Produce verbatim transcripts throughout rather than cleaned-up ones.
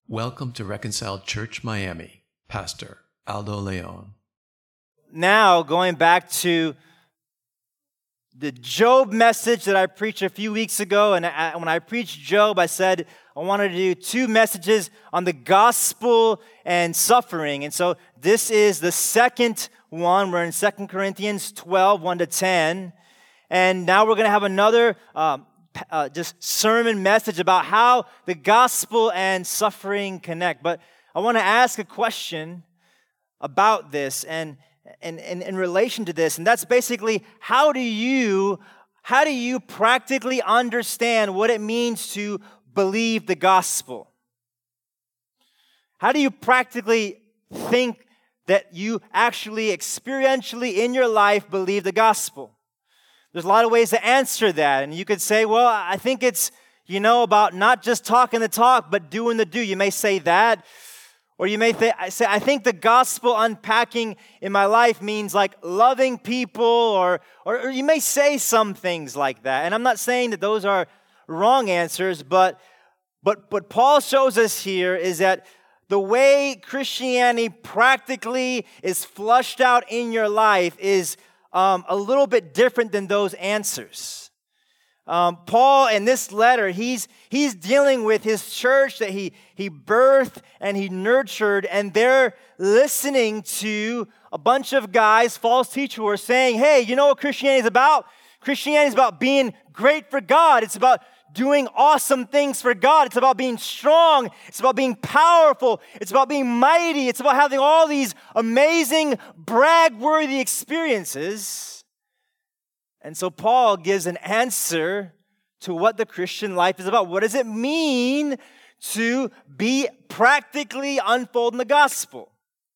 Welcome to Reconciled Church Miami, Pastor Aldo Leon. Now, going back to the Job message that I preached a few weeks ago, and I, when I preached Job, I said I wanted to do two messages on the gospel and suffering. And so this is the second one. We're in Second Corinthians twelve, one to ten. And now we're going to have another um, uh, just sermon message about how the gospel and suffering connect. But I want to ask a question about this and And in relation to this, and that's basically how do you how do you practically understand what it means to believe the gospel? How do you practically think that you actually experientially in your life believe the gospel? There's a lot of ways to answer that, and you could say, well, I think it's, you know, about not just talking the talk, but doing the do. You may say that. Or you may th- say, I think the gospel unpacking in my life means like loving people, or, or or you may say some things like that. And I'm not saying that those are wrong answers, but but what Paul shows us here is that the way Christianity practically is flushed out in your life is um, a little bit different than those answers. Um, Paul, in this letter, he's he's dealing with his church that he he birthed and he nurtured, and they're listening to a bunch of guys, false teachers, who are saying, hey, you know what Christianity is about? Christianity is about being great for God. It's about doing awesome things for God. It's about being strong. It's about being powerful. It's about being mighty. It's about having all these amazing, brag-worthy experiences. And so Paul gives an answer to what the Christian life is about. What does it mean to be practically unfolding the gospel?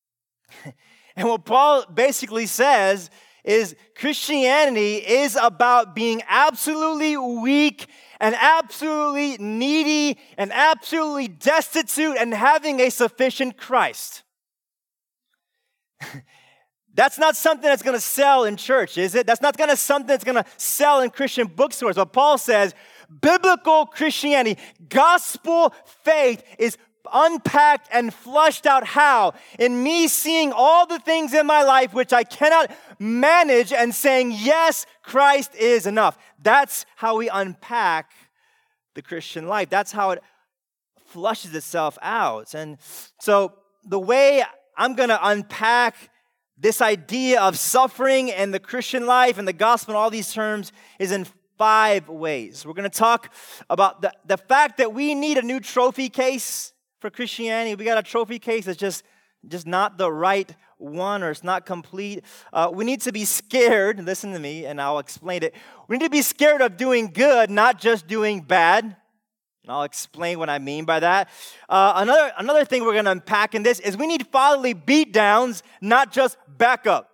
And what Paul basically says is Christianity is about being absolutely weak and absolutely needy and absolutely destitute and having a sufficient Christ. That's not something that's going to sell in church, is it? That's not going to something that's going to sell in Christian bookstores. But Paul says biblical Christianity, gospel faith is unpacked and flushed out how? In me seeing all the things in my life which I cannot manage and saying, yes, Christ is enough. That's how we unpack the Christian life. That's how it flushes itself out. And so the way I'm going to unpack this idea of suffering and the Christian life and the gospel and all these terms is in five ways. We're going to talk about the, the fact that we need a new trophy case for Christianity. We got a trophy case that's just, just not the right one, or it's not complete. Uh, we need to be scared, listen to me and I'll explain it. We need to be scared of doing good, not just doing bad. And I'll explain what I mean by that. Uh, another, another thing we're going to unpack in this is we need fatherly beatdowns, not just backup.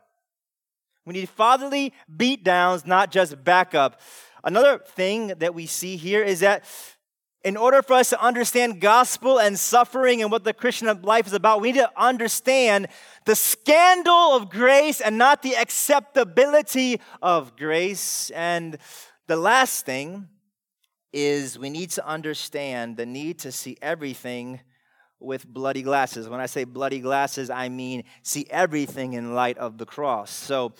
We need fatherly beatdowns, not just backup. Another thing that we see here is that in order for us to understand gospel and suffering and what the Christian life is about, we need to understand the scandal of grace and not the acceptability of grace. And the last thing is we need to understand the need to see everything with bloody glasses. When I say bloody glasses, I mean see everything in light of the cross. So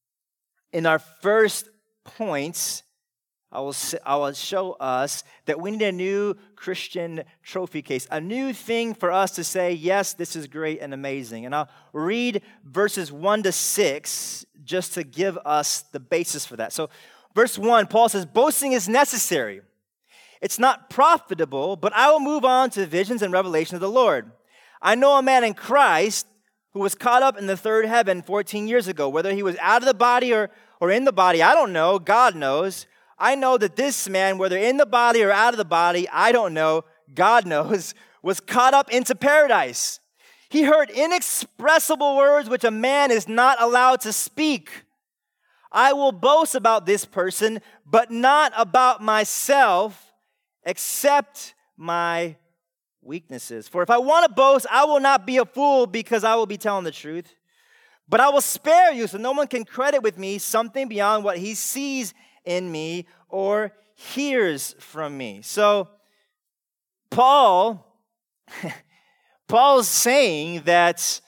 in our first points, I will, I will show us that we need a new Christian trophy case, a new thing for us to say, yes, this is great and amazing. And I'll read verses one to six just to give us the basis for that. So verse one, Paul says, boasting is necessary. It's not profitable, but I will move on to visions and revelation of the Lord. I know a man in Christ who was caught up in the third heaven fourteen years ago. Whether he was out of the body or, or in the body, I don't know. God knows. I know that this man, whether in the body or out of the body, I don't know. God knows, was caught up into paradise. He heard inexpressible words which a man is not allowed to speak. I will boast about this person, but not about myself, except my weaknesses. For if I want to boast, I will not be a fool, because I will be telling the truth. But I will spare you so no one can credit with me something beyond what he sees in me or hears from me. So Paul Paul's saying that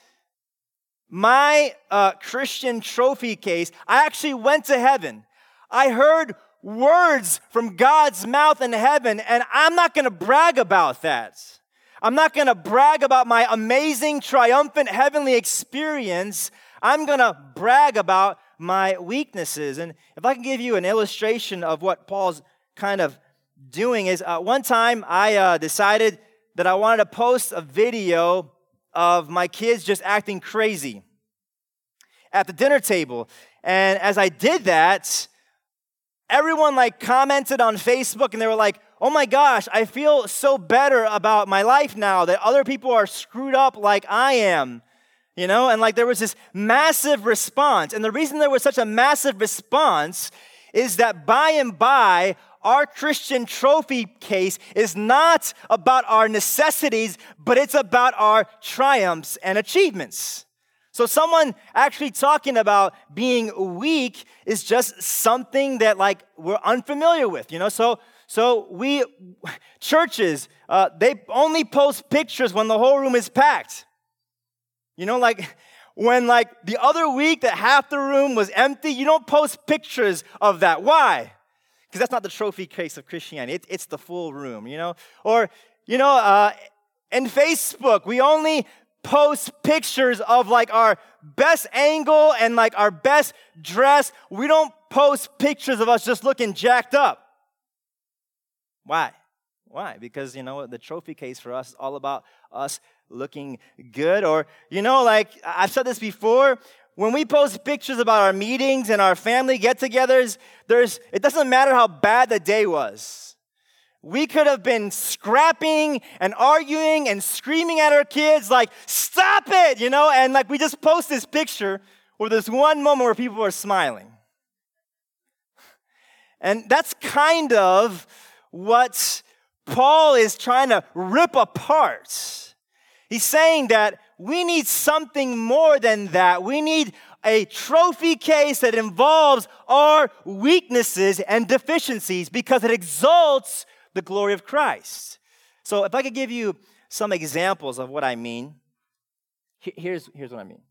my uh, Christian trophy case, I actually went to heaven. I heard words from God's mouth in heaven, and I'm not going to brag about that. I'm not going to brag about my amazing, triumphant, heavenly experience. I'm going to brag about my weaknesses. And if I can give you an illustration of what Paul's kind of doing is, uh, one time I uh, decided that I wanted to post a video of my kids just acting crazy at the dinner table. And as I did that, everyone like commented on Facebook, and they were like, oh my gosh, I feel so better about my life now that other people are screwed up like I am. You know, and like there was this massive response. And the reason there was such a massive response is that by and by, our Christian trophy case is not about our necessities, but it's about our triumphs and achievements. So someone actually talking about being weak is just something that like we're unfamiliar with, you know? So so we, churches, uh, they only post pictures when the whole room is packed. You know, like when like the other week that half the room was empty, you don't post pictures of that. Why? Because that's not the trophy case of Christianity. It, it's the full room, you know? Or, you know, uh, in Facebook, we only post pictures of like our best angle and like our best dress. We don't post pictures of us just looking jacked up. Why? Why? Because, you know, the trophy case for us is all about us looking good. Or, you know, like I've said this before, when we post pictures about our meetings and our family get-togethers, there's it doesn't matter how bad the day was. We could have been scrapping and arguing and screaming at our kids like, stop it, you know, and like we just post this picture where there's one moment where people are smiling. And that's kind of what Paul is trying to rip apart. He's saying that we need something more than that. We need a trophy case that involves our weaknesses and deficiencies because it exalts the glory of Christ. So if I could give you some examples of what I mean, here's, here's what I mean.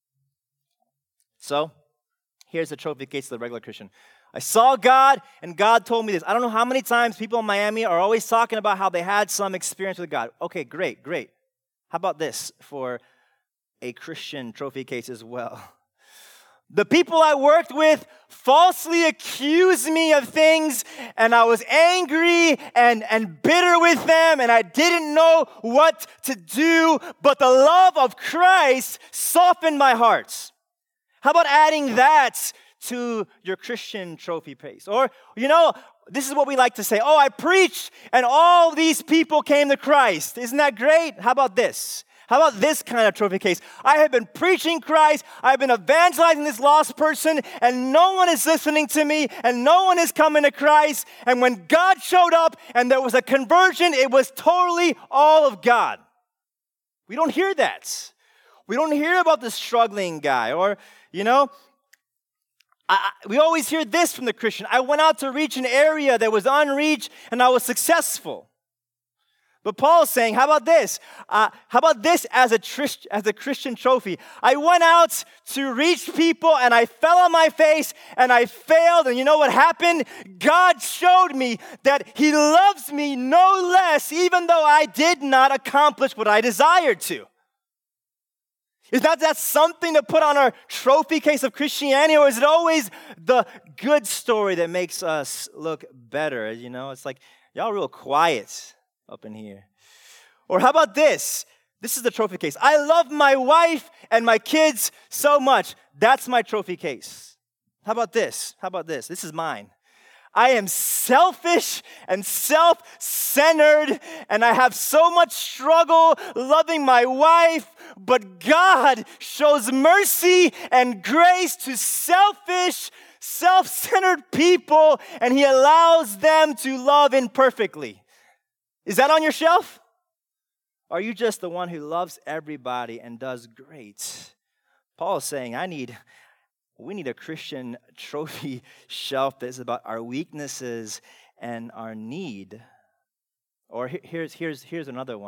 So here's the trophy case of the regular Christian. I saw God, and God told me this. I don't know how many times people in Miami are always talking about how they had some experience with God. Okay, great, great. How about this for a Christian trophy case as well? The people I worked with falsely accused me of things, and I was angry and, and bitter with them, and I didn't know what to do, but the love of Christ softened my heart. How about adding that to your Christian trophy case? Or, you know, this is what we like to say. Oh, I preached and all these people came to Christ. Isn't that great? How about this? How about this kind of trophy case? I have been preaching Christ. I've been evangelizing this lost person and no one is listening to me and no one is coming to Christ. And when God showed up and there was a conversion, it was totally all of God. We don't hear that. We don't hear about the struggling guy or, you know, I, we always hear this from the Christian. I went out to reach an area that was unreached, and I was successful. But Paul's saying, how about this? Uh, how about this as a, trist- as a Christian trophy? I went out to reach people, and I fell on my face, and I failed. And you know what happened? God showed me that He loves me no less, even though I did not accomplish what I desired to. Is not that something to put on our trophy case of Christianity, or is it always the good story that makes us look better? You know, it's like, y'all real quiet up in here. Or how about this? This is the trophy case. I love my wife and my kids so much. That's my trophy case. How about this? How about this? This is mine. I am selfish and self-centered, and I have so much struggle loving my wife, but God shows mercy and grace to selfish, self-centered people, and He allows them to love imperfectly. Is that on your shelf? Or are you just the one who loves everybody and does great? Paul is saying, I need... We need a Christian trophy shelf that is about our weaknesses and our need. Or here's, here's, here's another one.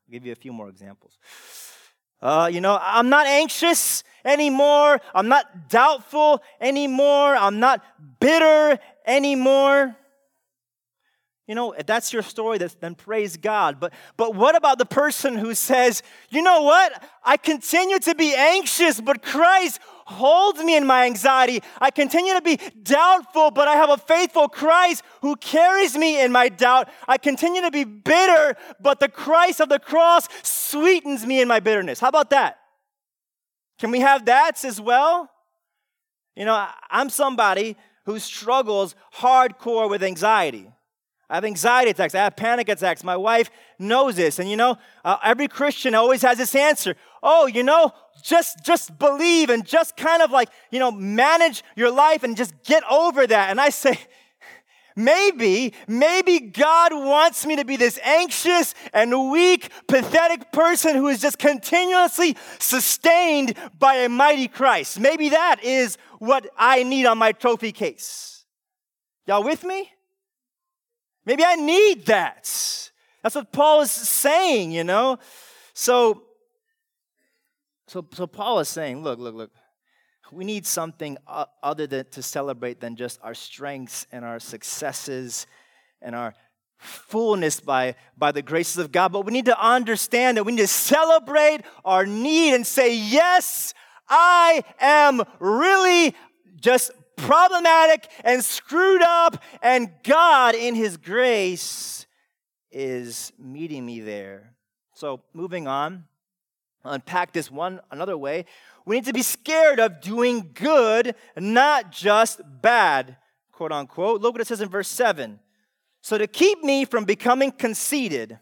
I'll give you a few more examples. Uh, you know, I'm not anxious anymore. I'm not doubtful anymore. I'm not bitter anymore. You know, if that's your story, then praise God. But, but what about the person who says, you know what? I continue to be anxious, but Christ holds me in my anxiety. I continue to be doubtful, but I have a faithful Christ who carries me in my doubt. I continue to be bitter, but the Christ of the cross sweetens me in my bitterness. How about that? Can we have that as well? You know, I'm somebody who struggles hardcore with anxiety. I have anxiety attacks. I have panic attacks. My wife knows this. And you know, uh, every Christian always has this answer. Oh, you know, just, just believe and just kind of like, you know, manage your life and just get over that. And I say, maybe, maybe God wants me to be this anxious and weak, pathetic person who is just continuously sustained by a mighty Christ. Maybe that is what I need on my trophy case. Y'all with me? Maybe I need that. That's what Paul is saying, you know. So, so, so Paul is saying, look, look, look. We need something other than to celebrate than just our strengths and our successes and our fullness by, by the graces of God. But we need to understand that we need to celebrate our need and say, yes, I am really just problematic and screwed up, and God in His grace is meeting me there. So moving on, I'll unpack this one another way. We need to be scared of doing good, not just bad, quote unquote. Look what it says in verse seven. So to keep me from becoming conceited,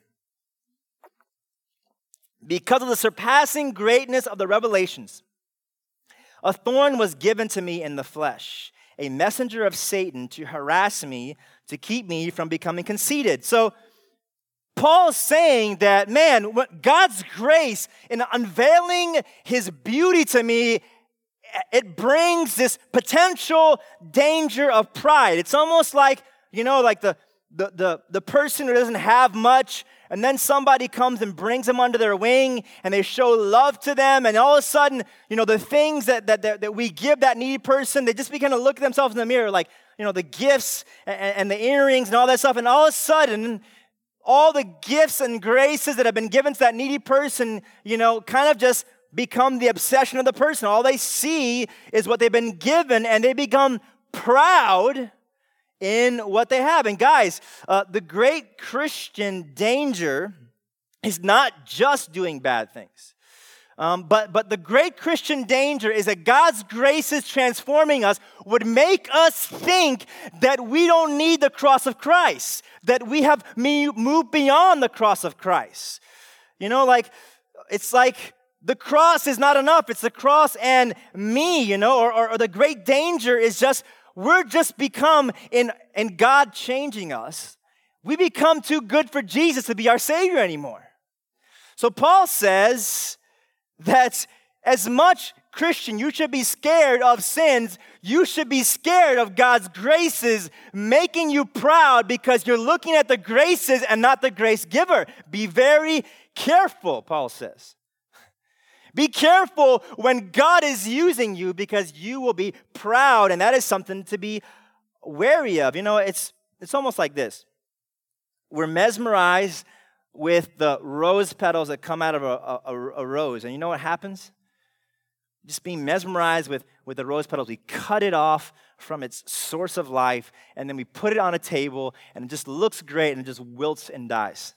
because of the surpassing greatness of the revelations, a thorn was given to me in the flesh, a messenger of Satan to harass me, to keep me from becoming conceited. So Paul's saying that, man, God's grace in unveiling His beauty to me, it brings this potential danger of pride. It's almost like, you know, like the, the, the, the person who doesn't have much, and then somebody comes and brings them under their wing, and they show love to them, and all of a sudden, you know, the things that that, that, that we give that needy person, they just begin to look at themselves in the mirror, like, you know, the gifts and, and the earrings and all that stuff, and all of a sudden, all the gifts and graces that have been given to that needy person, you know, kind of just become the obsession of the person. All they see is what they've been given, and they become proud in what they have. And guys, uh, the great Christian danger is not just doing bad things. Um, but, but the great Christian danger is that God's grace is transforming us would make us think that we don't need the cross of Christ, that we have moved beyond the cross of Christ. You know, like, it's like the cross is not enough. It's the cross and me, you know, or, or, or the great danger is just we're just become, in, in God changing us, we become too good for Jesus to be our Savior anymore. So Paul says that as much, Christian, you should be scared of sins, you should be scared of God's graces making you proud because you're looking at the graces and not the grace giver. Be very careful, Paul says. Be careful when God is using you because you will be proud, and that is something to be wary of. You know, it's it's almost like this. We're mesmerized with the rose petals that come out of a, a, a rose, and you know what happens? Just being mesmerized with, with the rose petals, we cut it off from its source of life, and then we put it on a table, and it just looks great, and it just wilts and dies.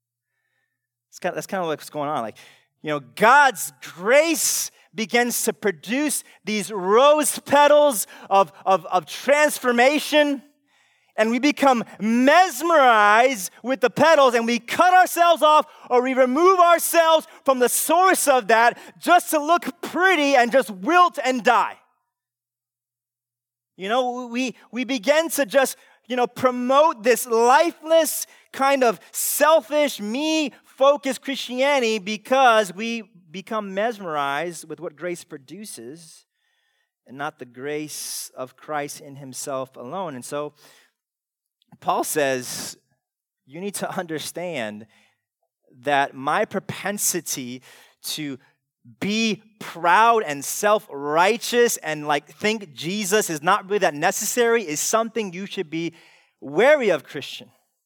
It's kind of, that's kind of what's going on. Like, you know, God's grace begins to produce these rose petals of, of, of transformation, and we become mesmerized with the petals, and we cut ourselves off or we remove ourselves from the source of that just to look pretty and just wilt and die. You know, we, we begin to just, you know, promote this lifeless kind of selfish, me-focused Christianity because we become mesmerized with what grace produces and not the grace of Christ in Himself alone. And so Paul says you need to understand that my propensity to be proud and self-righteous and like think Jesus is not really that necessary is something you should be wary of, Christian.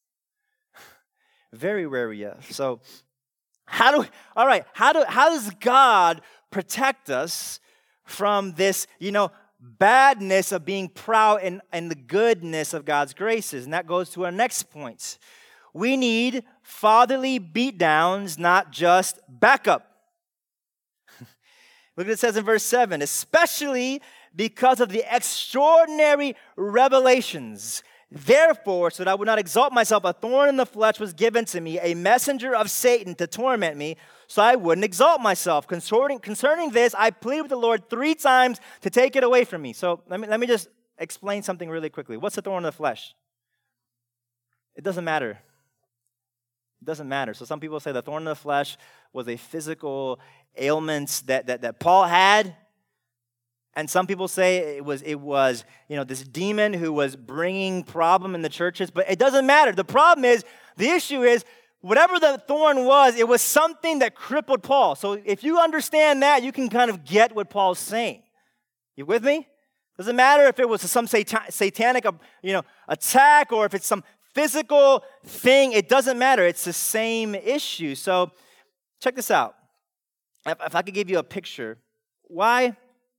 Very wary of. So how do, all right, how do, how does God protect us from this, you know, badness of being proud and, and the goodness of God's graces? And that goes to our next point. We need fatherly beatdowns, not just backup. Look what it says in verse seven, especially because of the extraordinary revelations. Therefore, so that I would not exalt myself, a thorn in the flesh was given to me, a messenger of Satan to torment me, so I wouldn't exalt myself. Concerning, concerning this, I plead with the Lord three times to take it away from me. So let me, let me just explain something really quickly. What's the thorn in the flesh? It doesn't matter. It doesn't matter. So some people say the thorn in the flesh was a physical ailment that, that, that Paul had. And some people say it was, it was, you know, this demon who was bringing problem in the churches. But it doesn't matter. The problem is, the issue is, whatever the thorn was, it was something that crippled Paul. So if you understand that, you can kind of get what Paul's saying. You with me? Doesn't matter if it was some satan- satanic, you know, attack or if it's some physical thing. It doesn't matter. It's the same issue. So check this out. If, if I could give you a picture, why...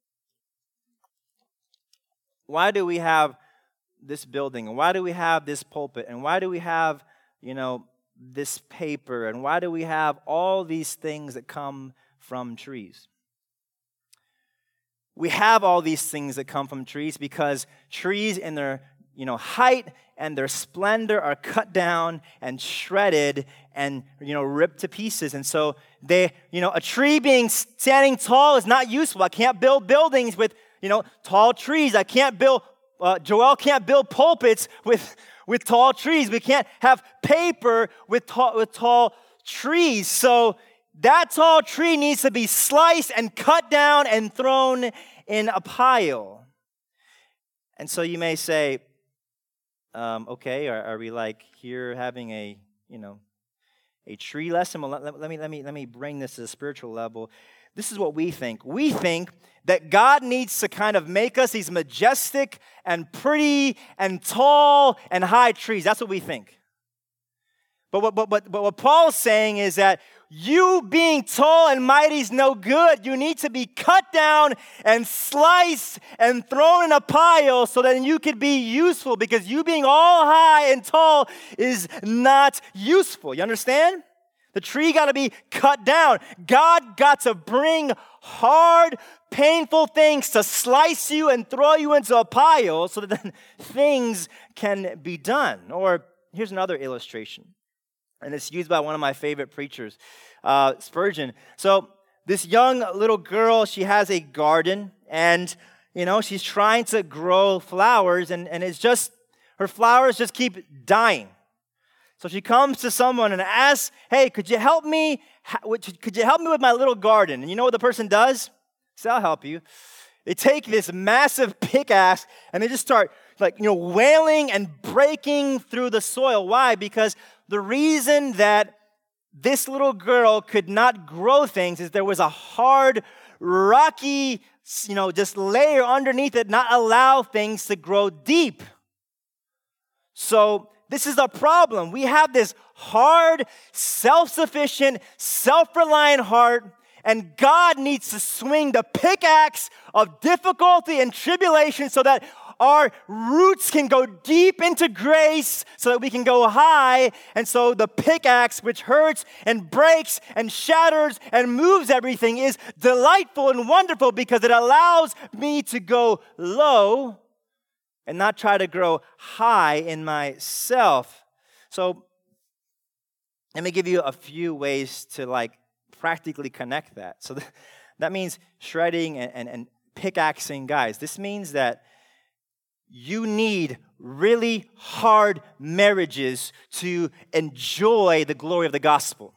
Why do we have this building? And why do we have this pulpit? And why do we have, you know, this paper? And why do we have all these things that come from trees? We have all these things that come from trees because trees in their, you know, height and their splendor are cut down and shredded and, you know, ripped to pieces. And so they, you know, a tree being standing tall is not useful. I can't build buildings with, you know, tall trees. I can't build, uh, Joel can't build pulpits with, with tall trees. We can't have paper with tall, with tall trees. So that tall tree needs to be sliced and cut down and thrown in a pile. And so you may say, um, okay, are, are we like here having a, you know, a tree lesson? Well, let, let me, let me, let me bring this to the spiritual level. This is what we think. We think that God needs to kind of make us these majestic and pretty and tall and high trees. That's what we think. But what, but, but, but what Paul's saying is that you being tall and mighty is no good. You need to be cut down and sliced and thrown in a pile so that you could be useful, because you being all high and tall is not useful. You understand? The tree got to be cut down. God got to bring hard, painful things to slice you and throw you into a pile so that then things can be done. Or here's another illustration, and it's used by one of my favorite preachers, uh, Spurgeon. So this young little girl, she has a garden, and, you know, she's trying to grow flowers, and, and it's just, her flowers just keep dying. So she comes to someone and asks, hey, could you help me? Could you help me with my little garden? And you know what the person does? So I'll help you. They take this massive pickaxe and they just start like, you know, wailing and breaking through the soil. Why? Because the reason that this little girl could not grow things is there was a hard, rocky, you know, just layer underneath it, not allow things to grow deep. So this is the problem. We have this hard, self-sufficient, self-reliant heart, and God needs to swing the pickaxe of difficulty and tribulation so that our roots can go deep into grace, so that we can go high. And so the pickaxe, which hurts and breaks and shatters and moves everything, is delightful and wonderful because it allows me to go low and not try to grow high in myself. So let me give you a few ways to like practically connect that. So th- that means shredding and, and, and pickaxing guys. This means that you need really hard marriages to enjoy the glory of the gospel.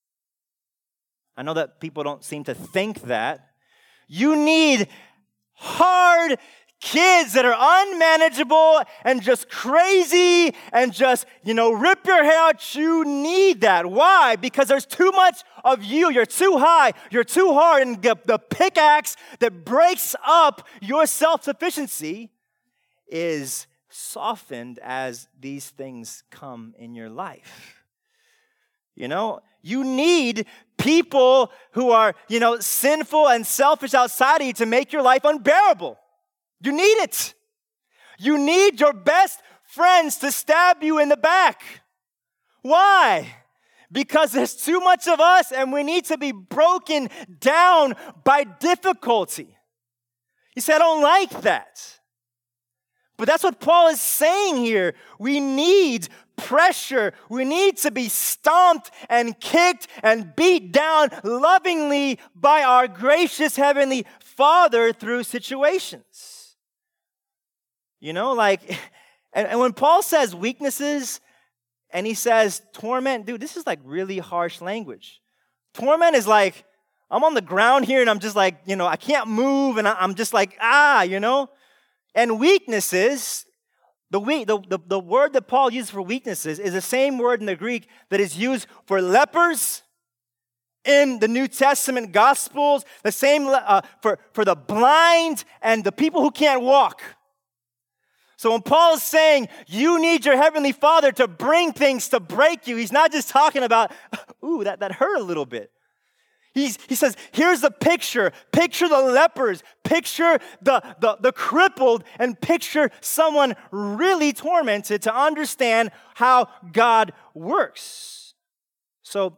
I know that people don't seem to think that. You need hard, kids that are unmanageable and just crazy and just, you know, rip your hair out. You need that. Why? Because there's too much of you. You're too high. You're too hard. And the, the pickaxe that breaks up your self-sufficiency is softened as these things come in your life. You know, you need people who are, you know, sinful and selfish outside of you to make your life unbearable. You need it. You need your best friends to stab you in the back. Why? Because there's too much of us and we need to be broken down by difficulty. You say, I don't like that. But that's what Paul is saying here. We need pressure. We need to be stomped and kicked and beat down lovingly by our gracious Heavenly Father through situations. You know, like, and, and when Paul says weaknesses and he says torment, dude, this is like really harsh language. Torment is like, I'm on the ground here and I'm just like, you know, I can't move and I, I'm just like, ah, you know. And weaknesses, the, weak, the, the, the word that Paul uses for weaknesses is the same word in the Greek that is used for lepers in the New Testament Gospels, the same uh, for, for the blind and the people who can't walk. So when Paul is saying you need your Heavenly Father to bring things to break you, he's not just talking about, ooh, that, that hurt a little bit. He's, he says, here's the picture. Picture the lepers. Picture the, the, the crippled. And picture someone really tormented to understand how God works. So,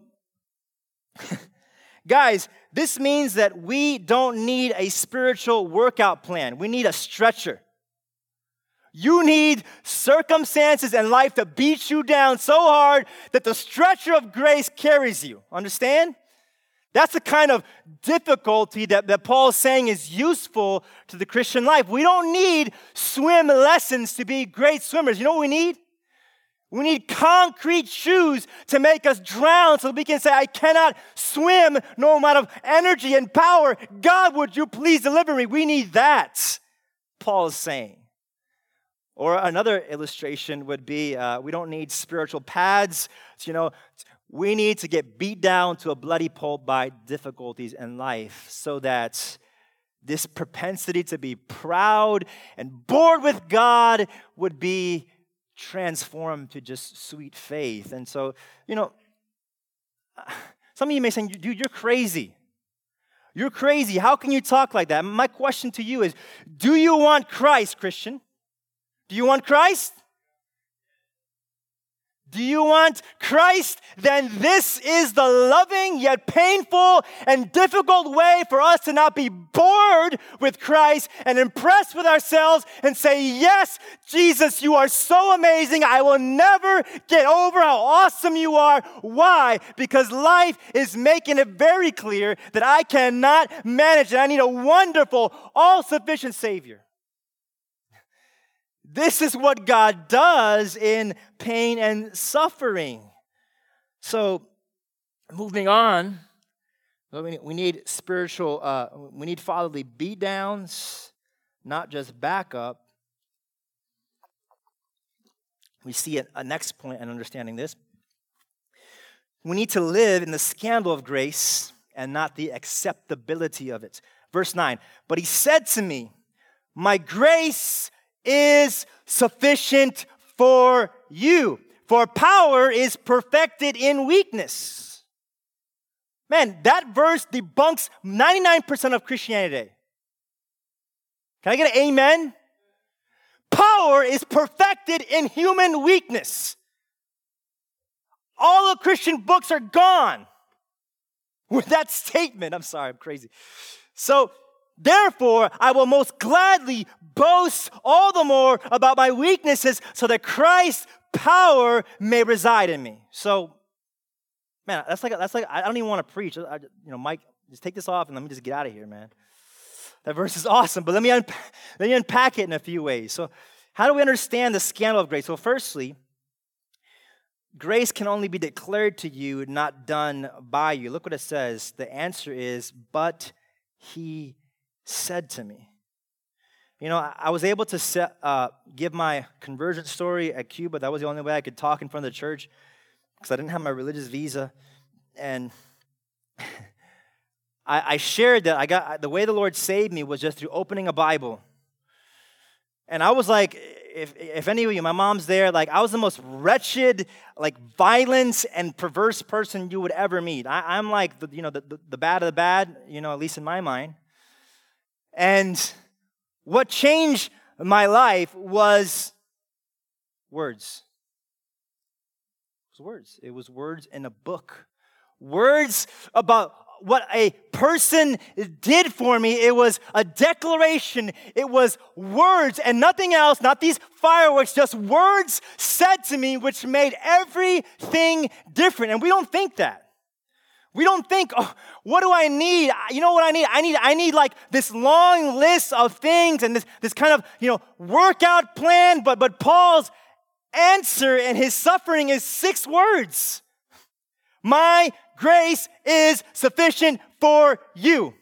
guys, this means that we don't need a spiritual workout plan. We need a stretcher. You need circumstances and life to beat you down so hard that the stretcher of grace carries you. Understand? That's the kind of difficulty that, that Paul is saying is useful to the Christian life. We don't need swim lessons to be great swimmers. You know what we need? We need concrete shoes to make us drown so we can say, I cannot swim no amount of energy and power. God, would you please deliver me? We need that, Paul is saying. Or another illustration would be, uh, we don't need spiritual pads. You know, we need to get beat down to a bloody pulp by difficulties in life so that this propensity to be proud and bored with God would be transformed to just sweet faith. And so, you know, some of you may say, dude, you're crazy. You're crazy. How can you talk like that? My question to you is, do you want Christ, Christian? Do you want Christ? Do you want Christ? Then this is the loving yet painful and difficult way for us to not be bored with Christ and impressed with ourselves and say, yes, Jesus, you are so amazing. I will never get over how awesome you are. Why? Because life is making it very clear that I cannot manage it. I need a wonderful, all-sufficient Savior. This is what God does in pain and suffering. So, moving on, we need spiritual, uh, we need fatherly beatdowns, not just backup. We see a, a next point in understanding this. We need to live in the scandal of grace and not the acceptability of it. Verse nine, but he said to me, my grace is sufficient for you, for power is perfected in weakness. Man, that verse debunks ninety-nine percent of Christianity today. Can I get an amen? Power is perfected in human weakness. All the Christian books are gone with that statement. I'm sorry, I'm crazy. So, therefore, I will most gladly boast all the more about my weaknesses so that Christ's power may reside in me. So, man, that's like, that's like I don't even want to preach. I, you know, Mike, just take this off and let me just get out of here, man. That verse is awesome, but let me, unpa- let me unpack it in a few ways. So, how do we understand the scandal of grace? Well, firstly, grace can only be declared to you, not done by you. Look what it says. The answer is, but he said to me. You know, I, I was able to set, uh, give my conversion story at Cuba. That was the only way I could talk in front of the church because I didn't have my religious visa. And I, I shared that I got the way the Lord saved me was just through opening a Bible. And I was like, if if any of you, my mom's there, like I was the most wretched, like violent and perverse person you would ever meet. I, I'm like, the, you know, the, the, the bad of the bad, you know, at least in my mind. And what changed my life was words. It was words. It was words in a book. Words about what a person did for me. It was a declaration. It was words and nothing else, not these fireworks, just words said to me which made everything different. And we don't think that. We don't think, oh, what do I need? You know what I need? I need I need like this long list of things and this, this kind of, you know, workout plan. But but Paul's answer in his suffering is six words. My grace is sufficient for you.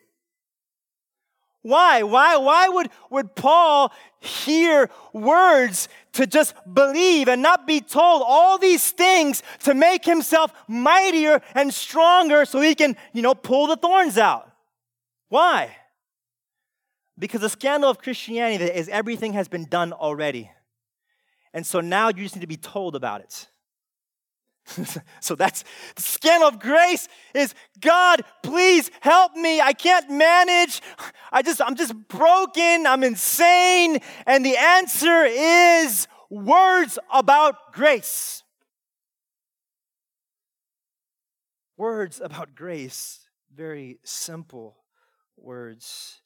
Why? Why? Why would, would Paul hear words to just believe and not be told all these things to make himself mightier and stronger so he can, you know, pull the thorns out? Why? Because the scandal of Christianity is everything has been done already. And so now you just need to be told about it. So that's the scandal of grace is, God, please help me. I can't manage. I just, I'm just broken. I'm insane. And the answer is words about grace. Words about grace. Very simple words.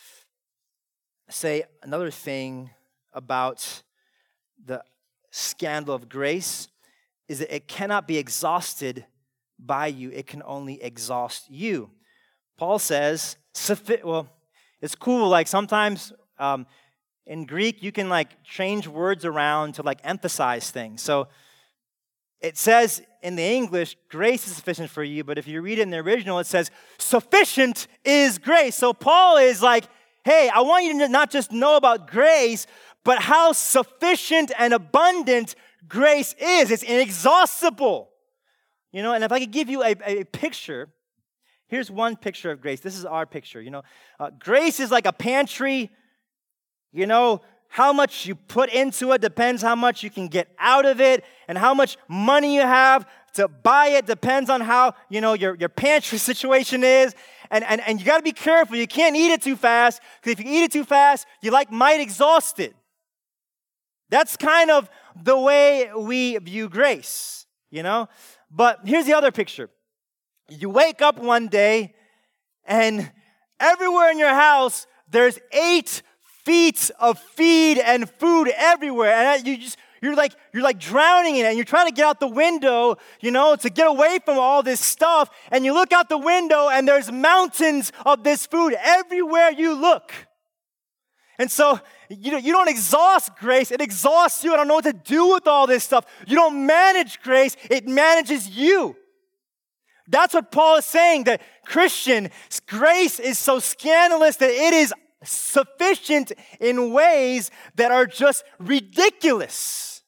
Say another thing about the scandal of grace is that it cannot be exhausted by you. It can only exhaust you. Paul says, well, it's cool. Like sometimes um, in Greek, you can like change words around to like emphasize things. So it says in the English, grace is sufficient for you. But if you read it in the original, it says, sufficient is grace. So Paul is like, hey, I want you to not just know about grace, but how sufficient and abundant grace is. It's inexhaustible. You know, and if I could give you a, a picture, here's one picture of grace. This is our picture, you know. Uh, grace is like a pantry. You know, how much you put into it depends how much you can get out of it, and how much money you have to buy it depends on how, you know, your, your pantry situation is. And, and, and you got to be careful. You can't eat it too fast, because if you eat it too fast, you like might exhaust it. That's kind of the way we view grace, you know? But here's the other picture. You wake up one day, and everywhere in your house, there's eight feet of feed and food everywhere. And you just, you're like, you're like drowning in it, and you're trying to get out the window, you know, to get away from all this stuff. And you look out the window, and there's mountains of this food everywhere you look. And so, you know, you don't exhaust grace. It exhausts you. I don't know what to do with all this stuff. You don't manage grace. It manages you. That's what Paul is saying, that Christian, grace is so scandalous that it is sufficient in ways that are just ridiculous.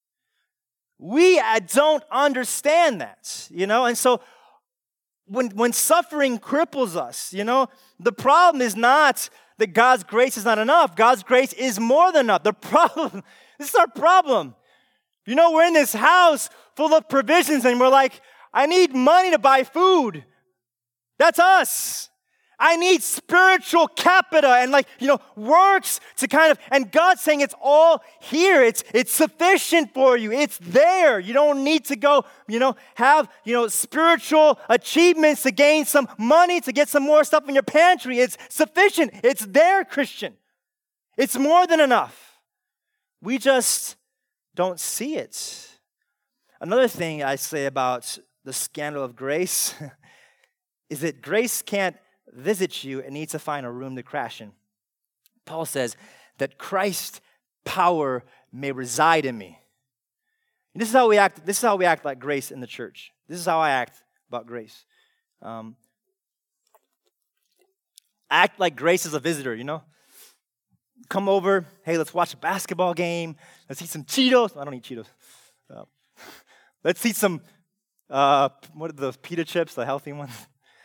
We don't understand that, you know? And so when, when suffering cripples us, you know, the problem is not that God's grace is not enough. God's grace is more than enough. The problem, this is our problem. You know, we're in this house full of provisions, and we're like, I need money to buy food. That's us. I need spiritual capita and like, you know, works to kind of, and God's saying it's all here. It's it's sufficient for you. It's there. You don't need to go, you know, have, you know, spiritual achievements to gain some money, to get some more stuff in your pantry. It's sufficient. It's there, Christian. It's more than enough. We just don't see it. Another thing I say about the scandal of grace is that grace can't visit you, it needs to find a room to crash in. Paul says that Christ's power may reside in me. And this is how we act. This is how we act like grace in the church. This is how I act about grace. Um, act like grace is a visitor. You know, come over. Hey, let's watch a basketball game. Let's eat some Cheetos. I don't eat Cheetos. Uh, let's eat some, uh, what are those pita chips, the healthy ones?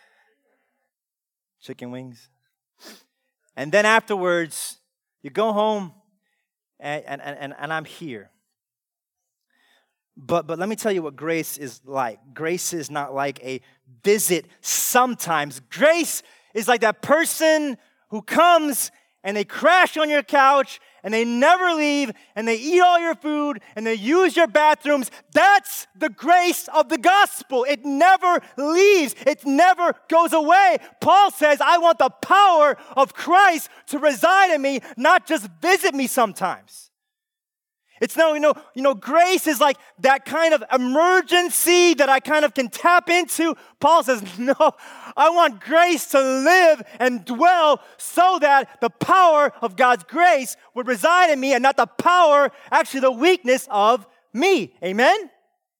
Chicken wings. And then afterwards, you go home, and, and, and, and I'm here. But, but let me tell you what grace is like. Grace is not like a visit sometimes. Grace is like that person who comes and they crash on your couch and they never leave and they eat all your food and they use your bathrooms. That's the grace of the gospel. It never leaves. It never goes away. Paul says, I want the power of Christ to reside in me, not just visit me sometimes. It's no, you know, you know, grace is like that kind of emergency that I kind of can tap into. Paul says, no, I want grace to live and dwell so that the power of God's grace would reside in me and not the power, actually the weakness of me. Amen?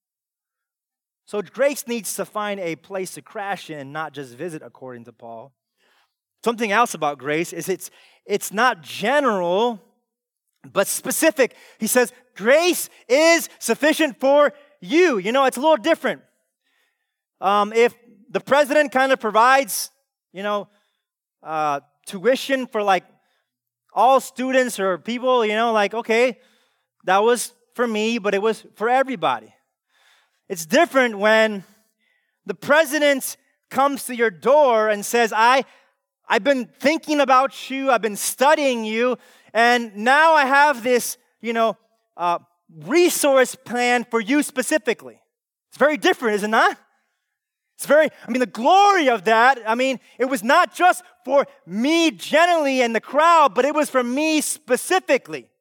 So grace needs to find a place to crash in, not just visit, according to Paul. Something else about grace is it's it's not general, but specific. He says, grace is sufficient for you. You know, it's a little different. Um, if the president kind of provides, you know, uh, tuition for like all students or people, you know, like, okay, that was for me, but it was for everybody. It's different when the president comes to your door and says, I, I've been thinking about you, I've been studying you, and now I have this, you know, uh, resource plan for you specifically. It's very different, is it not? It's very, I mean, the glory of that, I mean, it was not just for me generally and the crowd, but it was for me specifically.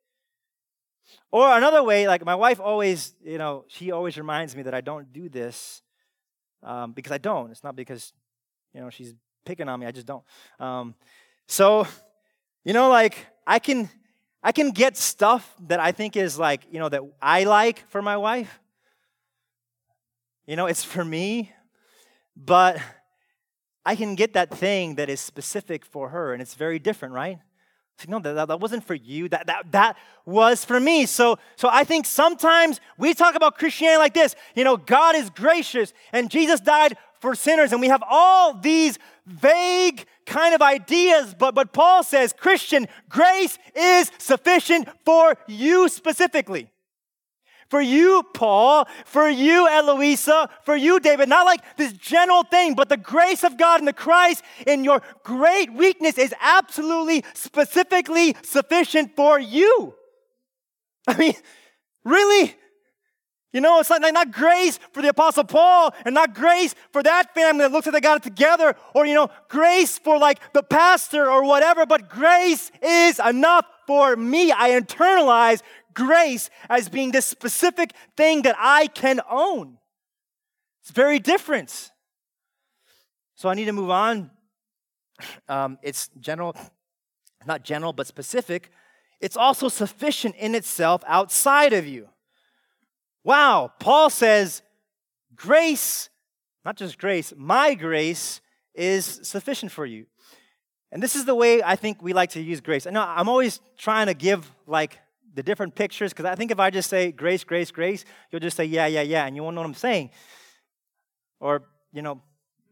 Or another way, like my wife always, you know, she always reminds me that I don't do this um, because I don't. It's not because, you know, she's picking on me. I just don't. Um, so, you know, like, I can I can get stuff that I think is like, you know, that I like for my wife. You know, it's for me. But I can get that thing that is specific for her, and it's very different, right? It's like, no, that, that wasn't for you. That, that, that was for me. So, so I think sometimes we talk about Christianity like this. You know, God is gracious, and Jesus died for sinners, and we have all these vague kind of ideas, but, but Paul says, Christian, grace is sufficient for you specifically. For you, Paul, for you, Eloisa, for you, David, not like this general thing, but the grace of God in the Christ in your great weakness is absolutely, specifically sufficient for you. I mean, really? You know, it's like not grace for the Apostle Paul and not grace for that family that looks like they got it together, or, you know, grace for like the pastor or whatever, but grace is enough for me. I internalize grace as being this specific thing that I can own. It's very different. So I need to move on. Um, it's general, not general, but specific. It's also sufficient in itself outside of you. Wow, Paul says, grace, not just grace, my grace is sufficient for you. And this is the way I think we like to use grace. I know I'm always trying to give like the different pictures, because I think if I just say grace, grace, grace, you'll just say, yeah, yeah, yeah, and you won't know what I'm saying. Or, you know,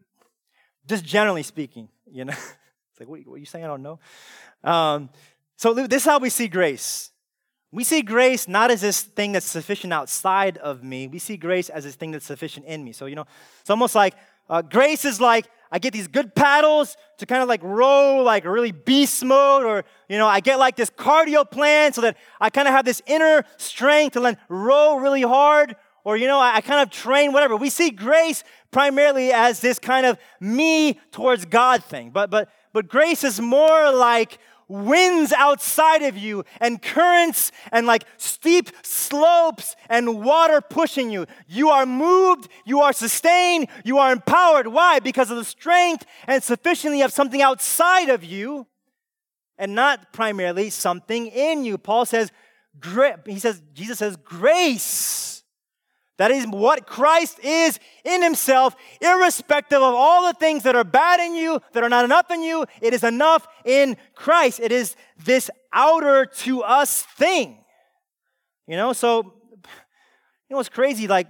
just generally speaking, you know. It's like, what, what are you saying? I don't know. Um, so this is how we see grace. We see grace not as this thing that's sufficient outside of me. We see grace as this thing that's sufficient in me. So, you know, it's almost like uh, grace is like I get these good paddles to kind of like row like a really beast mode, or, you know, I get like this cardio plan so that I kind of have this inner strength to then row really hard, or, you know, I, I kind of train whatever. We see grace primarily as this kind of me towards God thing. But, but, but grace is more like winds outside of you and currents and like steep slopes and water pushing you. You are moved, you are sustained, you are empowered. Why? Because of the strength and sufficiency of something outside of you and not primarily something in you. Paul says, he says, Jesus says, grace. That is what Christ is in himself, irrespective of all the things that are bad in you, that are not enough in you. It is enough in Christ. It is this outer to us thing. You know, so, you know what's crazy? Like,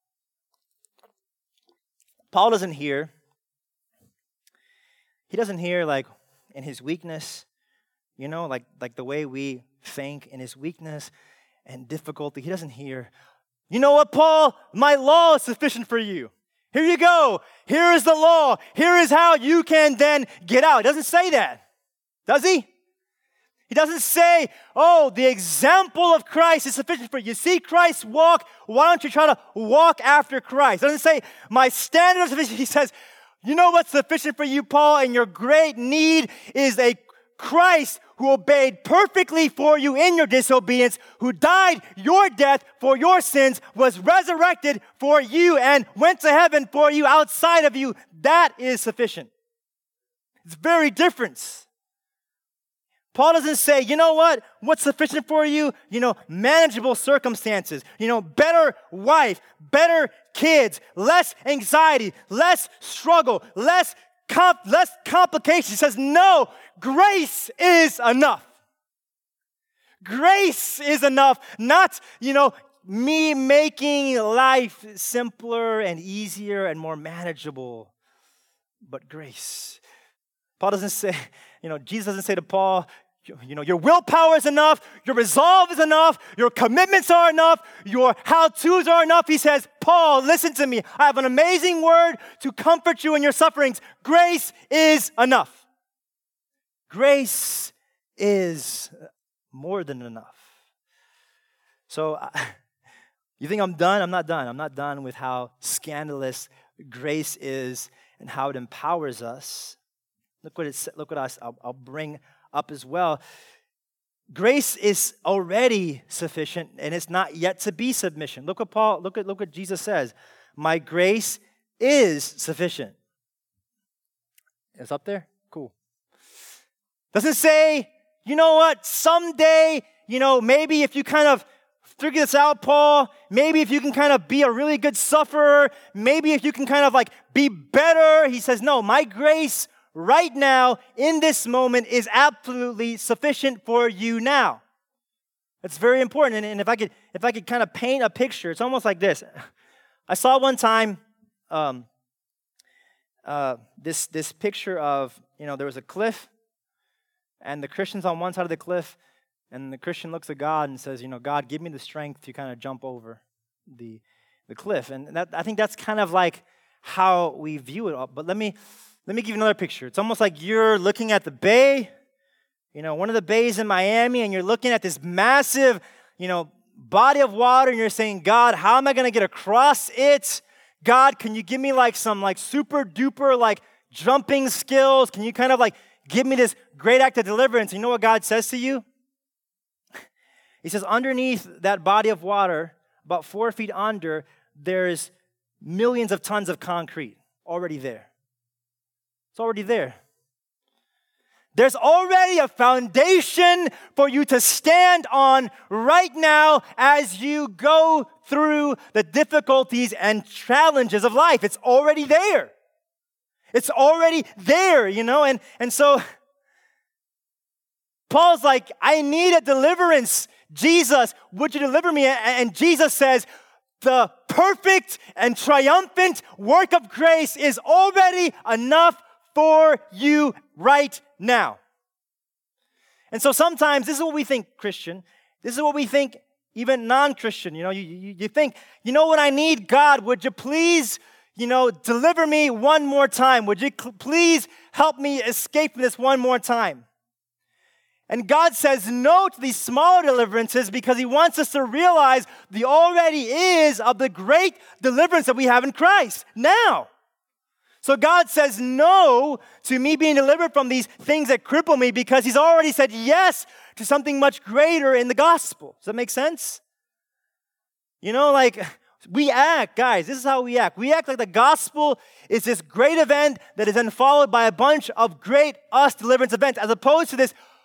Paul doesn't hear, he doesn't hear like in his weakness, you know, like, like the way we think in his weakness and difficulty. He doesn't hear, you know what, Paul? My law is sufficient for you. Here you go. Here is the law. Here is how you can then get out. He doesn't say that, does he? He doesn't say, oh, the example of Christ is sufficient for you. You see Christ walk, why don't you try to walk after Christ? He doesn't say, my standard is sufficient. He says, you know what's sufficient for you, Paul, and your great need is a Christ who obeyed perfectly for you in your disobedience, who died your death for your sins, was resurrected for you, and went to heaven for you outside of you. That is sufficient. It's very different. Paul doesn't say, you know what? What's sufficient for you? You know, manageable circumstances, you know, better wife, better kids, less anxiety, less struggle, less comp- less complications. He says, no, grace is enough. Grace is enough, not, you know, me making life simpler and easier and more manageable, but grace. Paul doesn't say, you know, Jesus doesn't say to Paul, you know, your willpower is enough, your resolve is enough, your commitments are enough, your how-tos are enough. He says, Paul, listen to me. I have an amazing word to comfort you in your sufferings. Grace is enough. Grace is more than enough. So, I, you think I'm done? I'm not done. I'm not done with how scandalous grace is and how it empowers us. Look what it. Look what I, I'll, I'll bring up as well. Grace is already sufficient, and it's not yet to be submission. Look what Paul. Look at look what Jesus says. My grace is sufficient. It's up there. Cool. Doesn't say, you know what? Someday, you know, maybe if you kind of figure this out, Paul, maybe if you can kind of be a really good sufferer, maybe if you can kind of like be better. He says, no, my grace right now in this moment is absolutely sufficient for you now. That's very important. And, and if I could, if I could kind of paint a picture, it's almost like this. I saw one time um, uh, this this picture of, you know, there was a cliff, and the Christian's on one side of the cliff, and the Christian looks at God and says, you know, God, give me the strength to kind of jump over the the cliff. And that, I think that's kind of like how we view it all. But let me let me give you another picture. It's almost like you're looking at the bay, you know, one of the bays in Miami, and you're looking at this massive, you know, body of water, and you're saying, God, how am I going to get across it? God, can you give me like some like super duper like jumping skills? Can you kind of like give me this great act of deliverance? You know what God says to you? He says, underneath that body of water, about four feet under, there's millions of tons of concrete already there. It's already there. There's already a foundation for you to stand on right now as you go through the difficulties and challenges of life. It's already there. It's already there, you know, and, and so Paul's like, I need a deliverance. Jesus, would you deliver me? And Jesus says, the perfect and triumphant work of grace is already enough for you right now. And so sometimes this is what we think, Christian. This is what we think, even non-Christian. You know, you, you, you think, you know what I need? God, would you please, you know, deliver me one more time? Would you cl- please help me escape from this one more time? And God says no to these smaller deliverances because he wants us to realize the already is of the great deliverance that we have in Christ now. So God says no to me being delivered from these things that cripple me because he's already said yes to something much greater in the gospel. Does that make sense? You know, like we act, guys, this is how we act. We act like the gospel is this great event that is then followed by a bunch of great us deliverance events, as opposed to this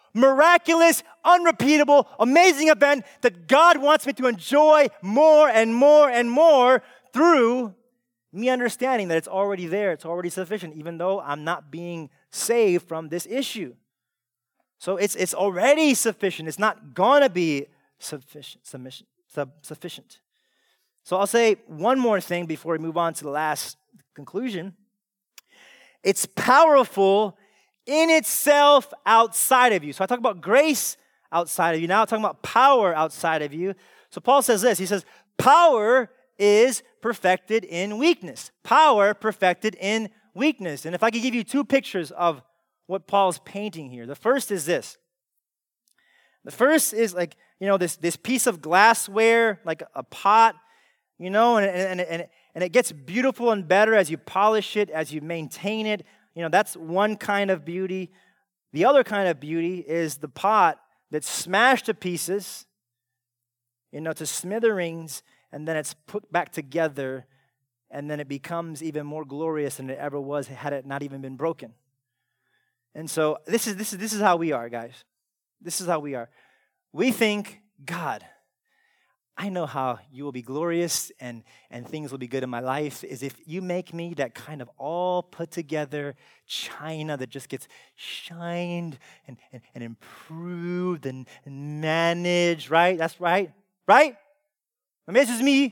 miraculous, unrepeatable, amazing event that God wants me to enjoy more and more and more through me understanding that it's already there, it's already sufficient, even though I'm not being saved from this issue. So it's it's already sufficient. It's not gonna be sufficient. Submission, sub, sufficient. So I'll say one more thing before we move on to the last conclusion. It's powerful in itself outside of you. So I talk about grace outside of you. Now I'm talking about power outside of you. So Paul says this. He says, power is perfected in weakness. Power perfected in weakness. And if I could give you two pictures of what Paul's painting here. The first is this. The first is like, you know, this, this piece of glassware, like a pot, you know, and, and, and, and it gets beautiful and better as you polish it, as you maintain it. You know, that's one kind of beauty. The other kind of beauty is the pot that's smashed to pieces, you know, to smithereens, and then it's put back together, and then it becomes even more glorious than it ever was had it not even been broken. And so this is this is this is how we are, guys. This is how we are. We think, God, I know how you will be glorious and, and things will be good in my life is if you make me that kind of all put together china that just gets shined and, and, and improved and, and managed, right? That's right, right? I mean, this is me.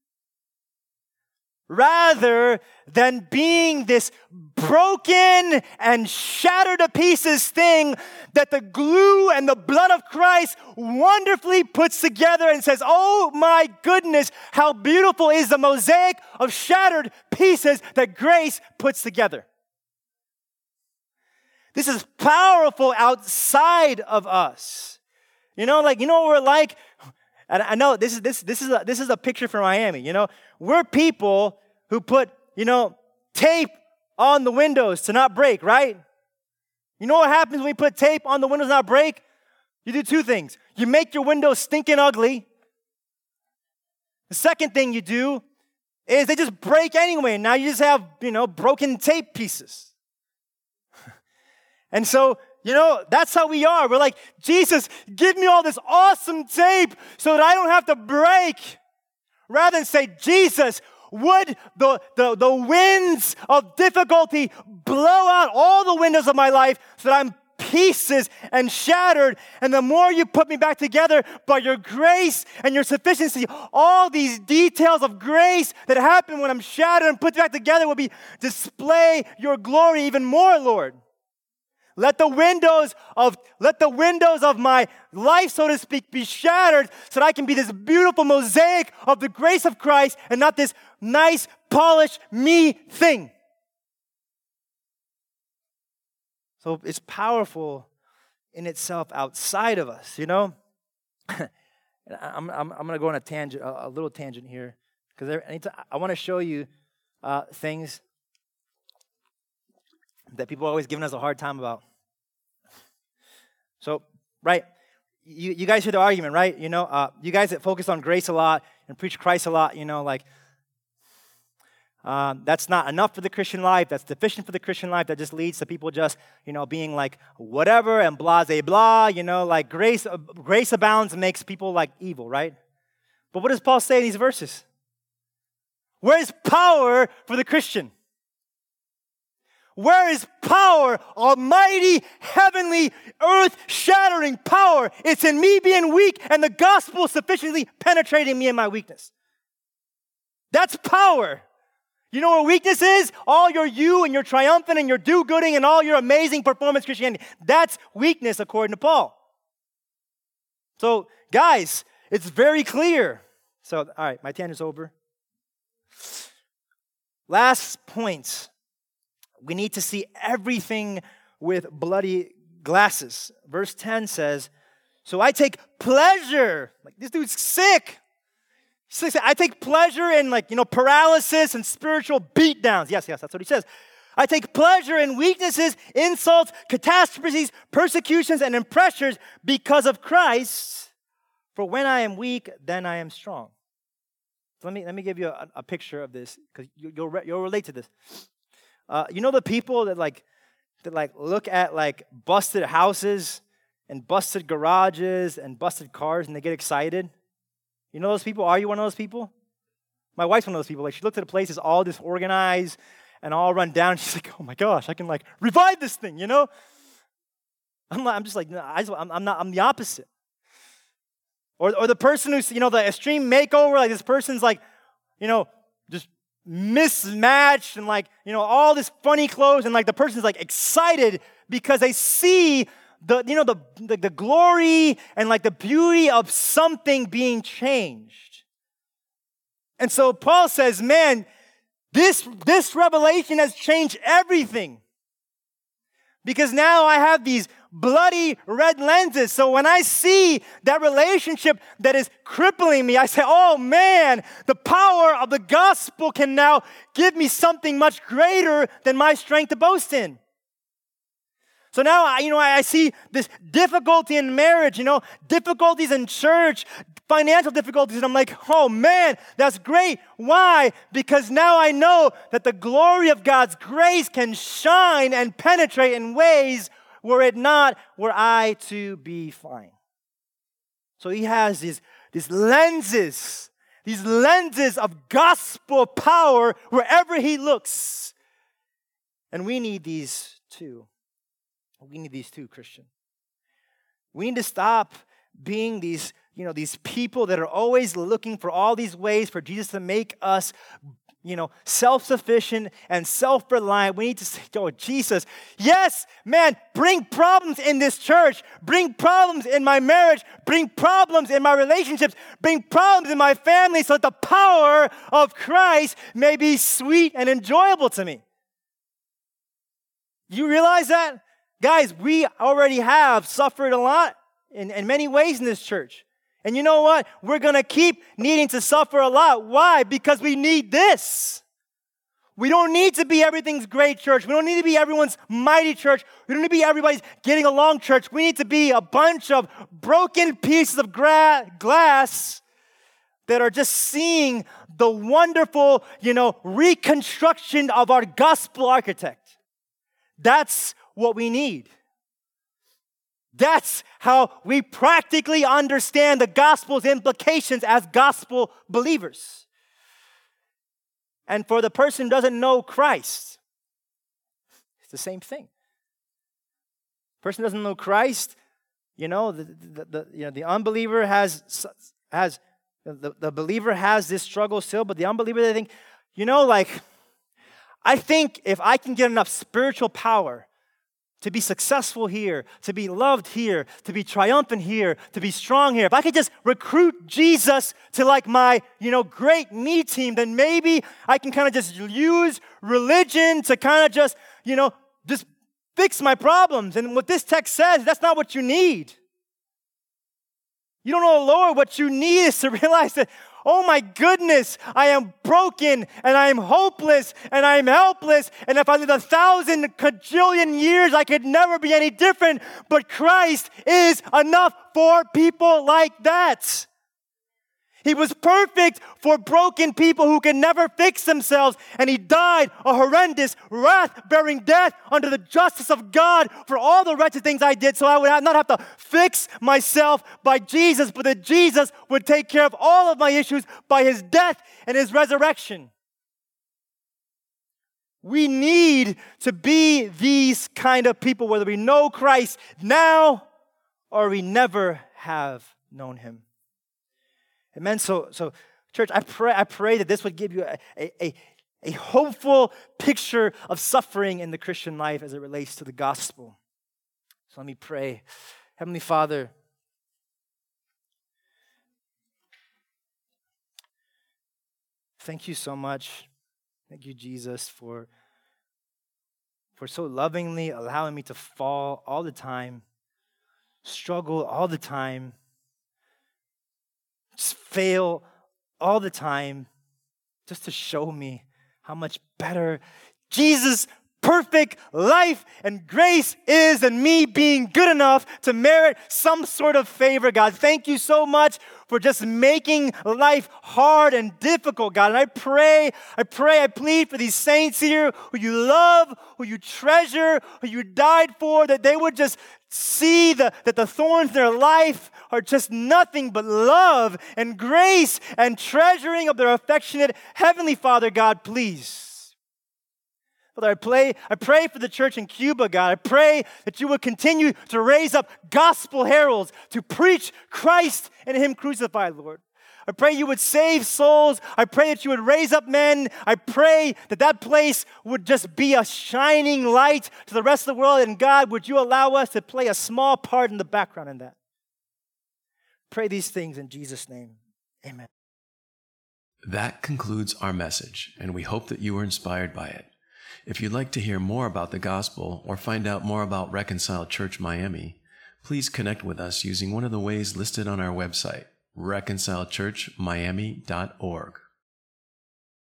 Rather than being this broken and shattered to pieces thing that the glue and the blood of Christ wonderfully puts together and says, oh my goodness, how beautiful is the mosaic of shattered pieces that grace puts together. This is powerful outside of us. You know, like, you know what we're like? And I know this is this this is a, this is a picture for Miami. You know, we're people who put, you know, tape on the windows to not break, right? You know what happens when we put tape on the windows not break? You do two things. You make your windows stinking ugly. The second thing you do is they just break anyway. Now you just have, you know, broken tape pieces. And so, you know, that's how we are. We're like, Jesus, give me all this awesome tape so that I don't have to break. Rather than say, Jesus, would the, the, the winds of difficulty blow out all the windows of my life so that I'm pieces and shattered. And the more you put me back together by your grace and your sufficiency, all these details of grace that happen when I'm shattered and put back together will be display your glory even more, Lord. Let the windows of let the windows of my life, so to speak, be shattered so that I can be this beautiful mosaic of the grace of Christ and not this nice, polished me thing. So it's powerful in itself outside of us, you know? I'm, I'm, I'm going to go on a tangent, a, a little tangent here, because I want to show you uh, things that people are always giving us a hard time about. So, right, you, you guys hear the argument, right? You know, uh, you guys that focus on grace a lot and preach Christ a lot, you know, like, um, that's not enough for the Christian life. That's deficient for the Christian life. That just leads to people just, you know, being like whatever and blah, blah, blah, you know, like grace, uh, grace abounds and makes people like evil, right? But what does Paul say in these verses? Where is power for the Christian? Where is power, almighty, heavenly, earth-shattering power? It's in me being weak and the gospel sufficiently penetrating me in my weakness. That's power. You know what weakness is? All your you and your triumphant and your do-gooding and all your amazing performance Christianity. That's weakness according to Paul. So, guys, it's very clear. So, all right, my tangent's over. Last point. We need to see everything with bloody glasses. Verse ten says, so I take pleasure. Like, this dude's sick. I take pleasure in, like, you know, paralysis and spiritual beatdowns. Yes, yes, that's what he says. I take pleasure in weaknesses, insults, catastrophes, persecutions, and in pressures because of Christ. For when I am weak, then I am strong. So let me let me give you a, a picture of this, because you, you'll re, you'll relate to this. Uh, you know the people that like that like look at like busted houses in busted garages and busted cars and they get excited? You know those people? Are you one of those people? My wife's one of those people. Like, she looked at a place that's all disorganized and all run down. She's like, oh my gosh, I can like revive this thing, you know? I'm, not, I'm just like, no, I just, I'm, I'm not, I'm the opposite. Or, or the person who's, you know, the extreme makeover, like this person's like, you know, just mismatched and like, you know, all this funny clothes, and like the person's like excited because they see the, you know, the, the, the glory and like the beauty of something being changed. And so Paul says, man, this, this revelation has changed everything. Because now I have these bloody red lenses. So when I see that relationship that is crippling me, I say, oh man, the power of the gospel can now give me something much greater than my strength to boast in. So now, I, you know, I see this difficulty in marriage, you know, difficulties in church, financial difficulties, and I'm like, oh man, that's great. Why? Because now I know that the glory of God's grace can shine and penetrate in ways were it not were I to be fine. So he has these, these lenses, these lenses of gospel power wherever he looks. And we need these too. We need these too, Christian. We need to stop being these, you know, these people that are always looking for all these ways for Jesus to make us, you know, self-sufficient and self-reliant. We need to say, oh, Jesus, yes, man, bring problems in this church. Bring problems in my marriage. Bring problems in my relationships. Bring problems in my family so that the power of Christ may be sweet and enjoyable to me. You realize that? Guys, we already have suffered a lot in, in many ways in this church. And you know what? We're going to keep needing to suffer a lot. Why? Because we need this. We don't need to be everything's great church. We don't need to be everyone's mighty church. We don't need to be everybody's getting along church. We need to be a bunch of broken pieces of gra- glass that are just seeing the wonderful, you know, reconstruction of our gospel architect. That's what we need. That's how we practically understand the gospel's implications as gospel believers. And for the person who doesn't know Christ, it's the same thing. Person doesn't know Christ, you know, the, the, the, you know, the unbeliever has, has the, the believer has this struggle still, but the unbeliever, they think, you know, like, I think if I can get enough spiritual power to be successful here, to be loved here, to be triumphant here, to be strong here. If I could just recruit Jesus to like my, you know, great me team, then maybe I can kind of just use religion to kind of just, you know, just fix my problems. And what this text says, that's not what you need. You don't know, Lord, what you need is to realize that, oh my goodness, I am broken and I am hopeless and I am helpless. And if I live a thousand cajillion years, I could never be any different. But Christ is enough for people like that. He was perfect for broken people who can never fix themselves. And he died a horrendous, wrath-bearing death under the justice of God for all the wretched things I did. So I would not have to fix myself by Jesus, but that Jesus would take care of all of my issues by his death and his resurrection. We need to be these kind of people, whether we know Christ now or we never have known him. Amen. So, so church, I pray, I pray that this would give you a, a, a hopeful picture of suffering in the Christian life as it relates to the gospel. So let me pray. Heavenly Father, thank you so much. Thank you, Jesus, for, for so lovingly allowing me to fall all the time, struggle all the time, just fail all the time, just to show me how much better Jesus perfect life and grace is and me being good enough to merit some sort of favor, God. Thank you so much for just making life hard and difficult, God. And I pray, I pray, I plead for these saints here who you love, who you treasure, who you died for, that they would just see the, that the thorns in their life are just nothing but love and grace and treasuring of their affectionate Heavenly Father, God, please. Father, I pray, I pray for the church in Cuba, God. I pray that you would continue to raise up gospel heralds to preach Christ and Him crucified, Lord. I pray you would save souls. I pray that you would raise up men. I pray that that place would just be a shining light to the rest of the world. And God, would you allow us to play a small part in the background in that? Pray these things in Jesus' name. Amen. That concludes our message, and we hope that you were inspired by it. If you'd like to hear more about the gospel or find out more about Reconciled Church Miami, please connect with us using one of the ways listed on our website, reconciled church miami dot org.